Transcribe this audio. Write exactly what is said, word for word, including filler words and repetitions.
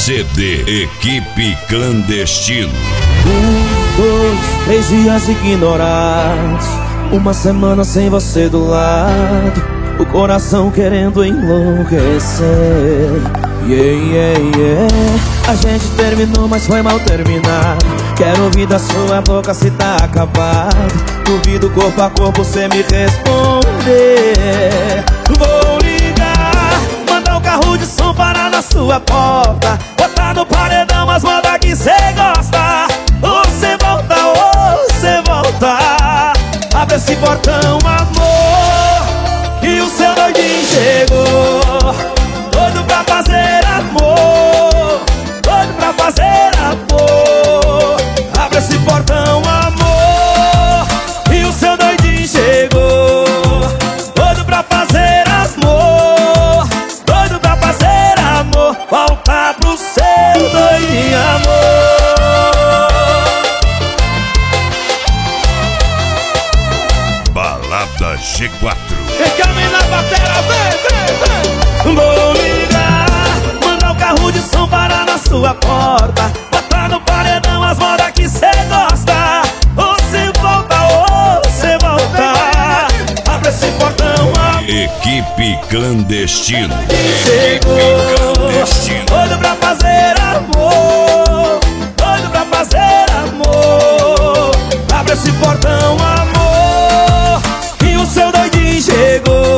C D Equipe Clandestino. Um, dois, três dias ignorados, uma semana sem você do lado, o coração querendo enlouquecer. Yeah, yeah, yeah. A gente terminou, mas foi mal terminado. Quero ouvir da sua boca se tá acabado. Duvido corpo a corpo cê me responder. Vou ligar, mandar o carro de som parar na sua porta, botar no paredão as modas que cê gosta. Ou cê volta, ou cê volta. Abre esse portão, amor, que o seu doidinho chegou. Doido pra fazer amor, doido pra fazer amor. Abre esse portão, amor, que o seu doidinho chegou. Doido pra fazer amor, doido pra fazer amor. Volta pro seu doidinho, amor. Balada G quatro. Quem quer me na batera, vem, vem, vem. Vou ligar, mandar o carro de som parar na sua porta, botar no paredão as modas que cê gosta. Ou cê volta, ou cê volta. Abre esse portão, amor. Equipe Clandestino. Chegou, Equipe Clandestino. doido pra fazer amor, doido pra fazer amor. Abre esse portão, amor, que o seu doidinho chegou.